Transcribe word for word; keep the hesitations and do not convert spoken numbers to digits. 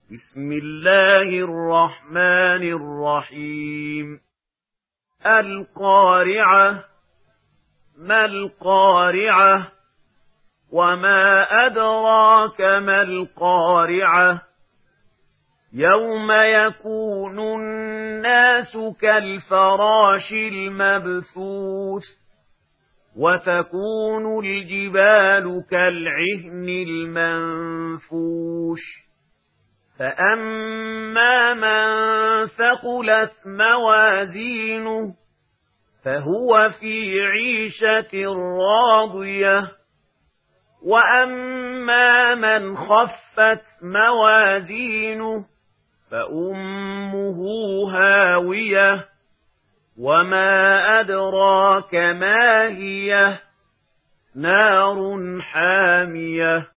بسم الله الرحمن الرحيم. القارعة. ما القارعة؟ وما أدراك ما القارعة؟ يوم يكون الناس كالفراش المبثوث وتكون الجبال كالعهن المنفوش فأما من ثقلت موازينه فهو في عيشة راضية وأما من خفت موازينه فأمه هاوية وما أدراك ما هي نار حامية.